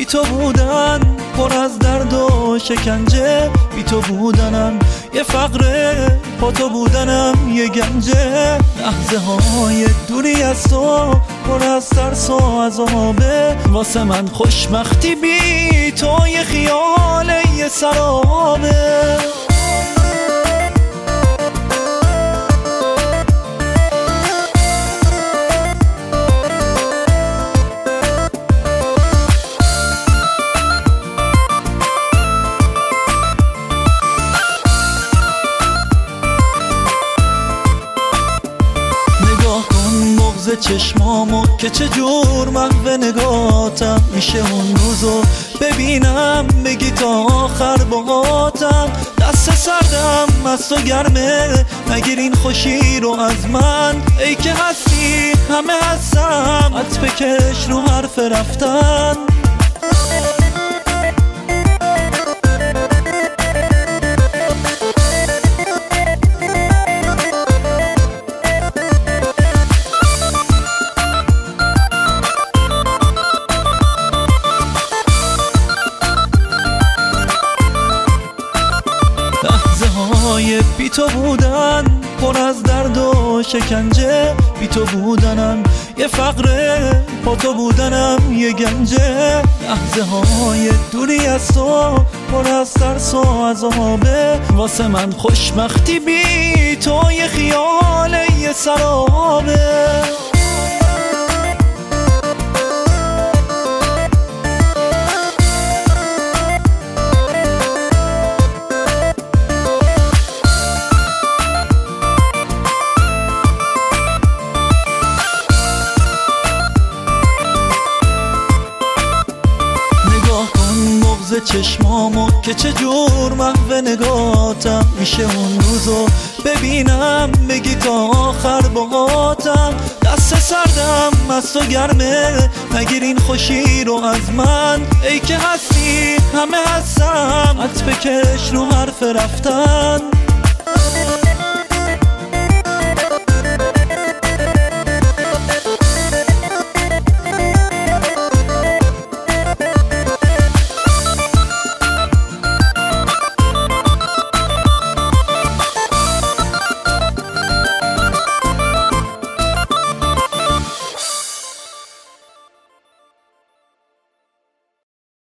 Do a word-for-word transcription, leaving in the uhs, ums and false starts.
بی تو بودن پر از درد و شکنجه، بی تو بودنم یه فقره، با تو بودنم یه گنجه. لحظه های دوری از تو پر از ترس و عذابه، واسه من خوشبختی بی تو یه خیال یه سرابه. بغض چشمامو که چجور محو نگاتم میشه اون روزو ببینم بگی تا آخر باهاتم. دست سردم از تو گرمه، نگیر این خوشی رو از من. ای که هستی همه هستم، عطر بکش رو حرف رفتن. بی تو بودن پر از درد و شکنجه، بی تو بودنم یه فقره، با تو بودنم یه گنجه. لحظه های دوری از تو پر از ترس و عذابه، واسه من خوشبختی بی تو یه خیال یه سرابه. بغض چشمامو که چجور محو نگاتم میشه اون روزو ببینم بگی تا آخر باهاتم. دست سردم از تو گرمه، نگیر این خوشی رو از من. ای که هستی همه هستم، عطر بکش رو حرف رفتن.